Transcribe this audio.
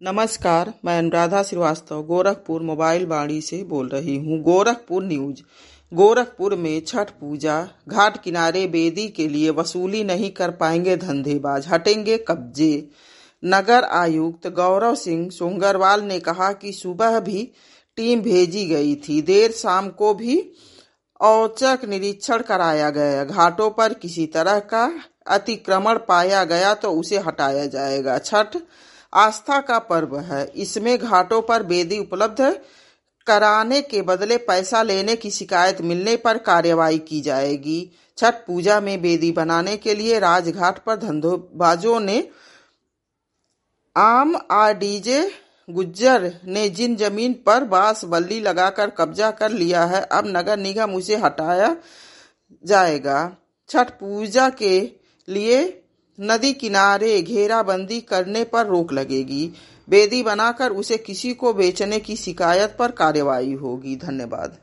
नमस्कार, मैं अनुराधा श्रीवास्तव गोरखपुर मोबाइल वाणी से बोल रही हूँ। गोरखपुर न्यूज। गोरखपुर में छठ पूजा घाट किनारे बेदी के लिए वसूली नहीं कर पाएंगे धंधेबाज, हटेंगे कब्जे। नगर आयुक्त गौरव सिंह सोंगरवाल ने कहा कि सुबह भी टीम भेजी गई थी, देर शाम को भी औचक निरीक्षण कराया गया। घाटों पर किसी तरह का अतिक्रमण पाया गया तो उसे हटाया जाएगा। छठ आस्था का पर्व है, इसमें घाटों पर बेदी उपलब्ध कराने के बदले पैसा लेने की शिकायत मिलने पर कार्रवाई की जाएगी। छठ पूजा में बेदी बनाने के लिए राजघाट पर धंधोबाजों ने आम आरडीजे गुज्जर ने जिन जमीन पर बांस बल्ली लगाकर कब्जा कर लिया है, अब नगर निगम उसे हटाया जाएगा। छठ पूजा के लिए नदी किनारे घेराबंदी करने पर रोक लगेगी। बेदी बनाकर उसे किसी को बेचने की शिकायत पर कार्रवाई होगी। धन्यवाद।